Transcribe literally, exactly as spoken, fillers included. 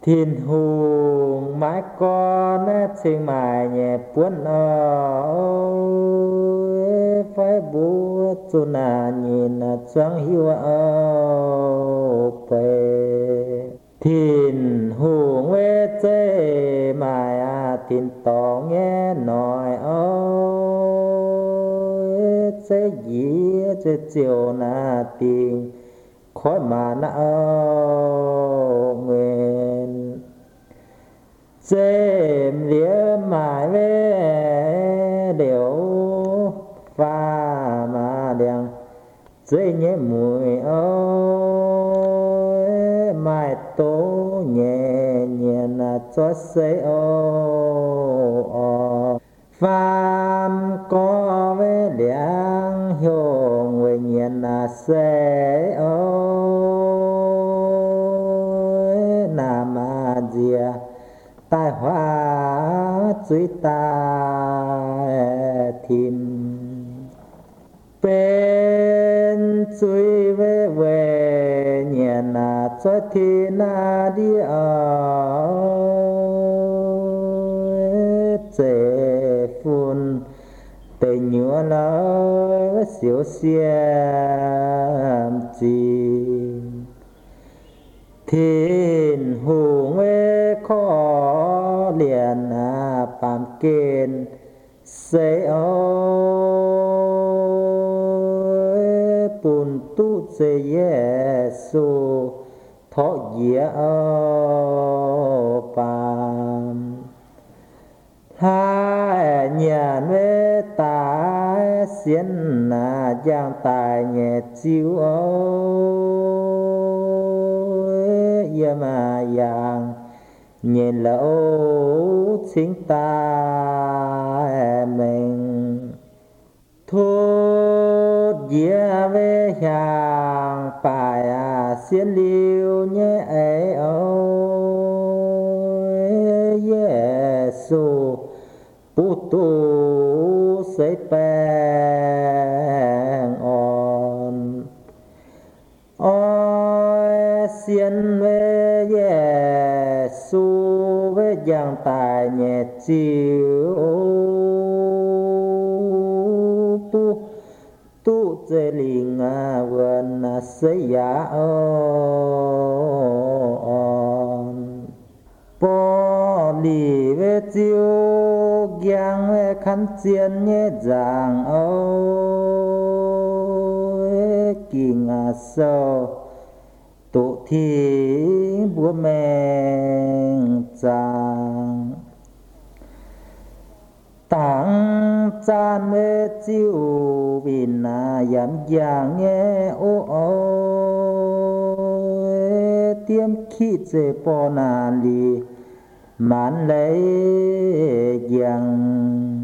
thiên hùng mái con trên mài nhẹ cuốn ơi phải bố chu nà nhìn choáng hiu ơi thiên hùng quê chê mài à thiên tỏ nghe nói ơi chê gì chê chiều nà tình khói mà na nguyện chêm lía mãi về đều pha mà đèn dây nhẹ mùi ơi mai tố nhẹ nhẹ là cho xây ô phàm có với liang hiểu người nhiên là sẽ ơi nam a dia tai hoa chuối ta thìm bên chuối về về nhiên là cho thì na đi ở chế phun tê nhựa lỡ xíu xiêm chi thiên hùng ê khó liền à phạm kên sẽ ơi bùn tu chế Giê-xu thọ dĩa ơ phạm hai nhà mê ta xiên na giang tài nhẹ chiếu ơi ya mà yang nhìn lỗ chính ta mình thốt dĩa về hàng phải à xiên liu nhé ấy ơi Giê-xu bố tu sẽ bèn on ôi xiên về Giê-xu với giang tài nhẹ chiếu tu tu dê linh à vườn à sẽ giả on bò lì về chiếu giang về khăn chiên nhé giang ơi kỳ ngà sâu tụ thi búa men giang tặng chan về chiếu bình à yếm giang nghe ô ôi tiêm khí chế bò nà lì mãn lấy giang